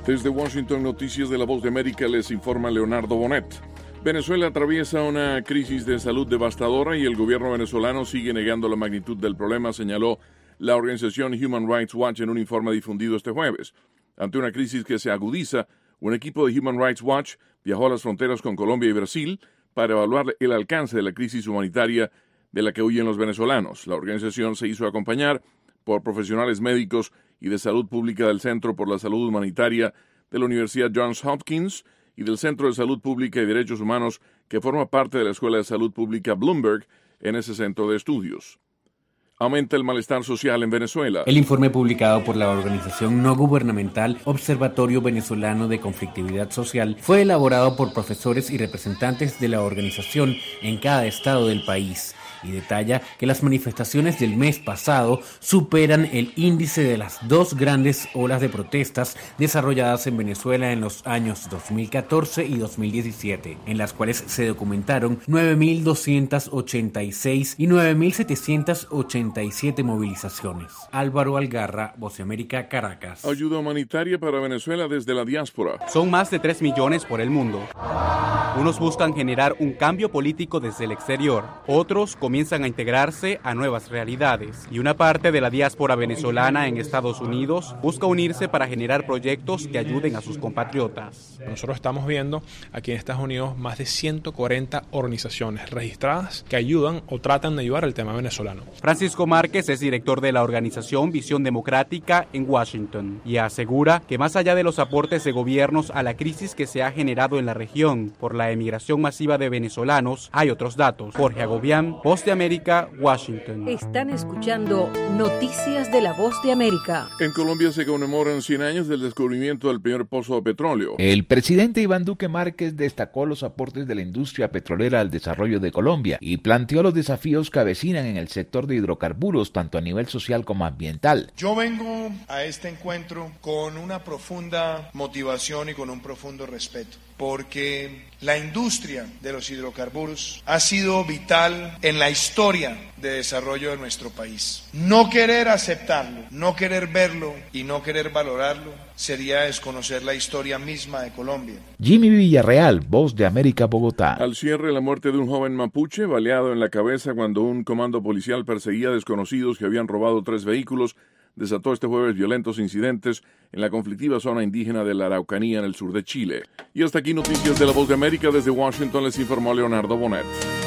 Desde Washington, Noticias de la Voz de América, les informa Leonardo Bonet. Venezuela atraviesa una crisis de salud devastadora y el gobierno venezolano sigue negando la magnitud del problema, señaló la organización Human Rights Watch en un informe difundido este jueves. Ante una crisis que se agudiza, un equipo de Human Rights Watch viajó a las fronteras con Colombia y Brasil para evaluar el alcance de la crisis humanitaria de la que huyen los venezolanos. La organización se hizo acompañar por profesionales médicos y de salud pública del Centro por la Salud Humanitaria de la Universidad Johns Hopkins y del Centro de Salud Pública y Derechos Humanos, que forma parte de la Escuela de Salud Pública Bloomberg en ese centro de estudios. Aumenta el malestar social en Venezuela. El informe publicado por la organización no gubernamental Observatorio Venezolano de Conflictividad Social fue elaborado por profesores y representantes de la organización en cada estado del país y detalla que las manifestaciones del mes pasado superan el índice de las dos grandes olas de protestas desarrolladas en Venezuela en los años 2014 y 2017, en las cuales se documentaron 9.286 y 9.787 movilizaciones. Álvaro Algarra, Voz de América, Caracas. Ayuda humanitaria para Venezuela desde la diáspora. Son más de 3 millones por el mundo. Unos buscan generar un cambio político desde el exterior, otros comienzan a integrarse a nuevas realidades y una parte de la diáspora venezolana en Estados Unidos busca unirse para generar proyectos que ayuden a sus compatriotas. Nosotros estamos viendo aquí en Estados Unidos más de 140 organizaciones registradas que ayudan o tratan de ayudar al tema venezolano. Francisco Márquez es director de la organización Visión Democrática en Washington y asegura que más allá de los aportes de gobiernos a la crisis que se ha generado en la región por la emigración masiva de venezolanos, hay otros datos. Jorge Agobián, Voz de América, Washington. Están escuchando Noticias de la Voz de América. En Colombia se conmemoran 100 años del descubrimiento del primer pozo de petróleo. El presidente Iván Duque Márquez destacó los aportes de la industria petrolera al desarrollo de Colombia y planteó los desafíos que avecinan en el sector de hidrocarburos, tanto a nivel social como ambiental. Yo vengo a este encuentro con una profunda motivación y con un profundo respeto, porque la industria de los hidrocarburos ha sido vital en la historia de desarrollo de nuestro país. No querer aceptarlo, no querer verlo y no querer valorarlo sería desconocer la historia misma de Colombia. Jimmy Villarreal, Voz de América, Bogotá. Al cierre, la muerte de un joven mapuche baleado en la cabeza cuando un comando policial perseguía a desconocidos que habían robado 3 vehículos desató este jueves violentos incidentes en la conflictiva zona indígena de la Araucanía en el sur de Chile. Y hasta aquí Noticias de la Voz de América. Desde Washington les informó Leonardo Bonet.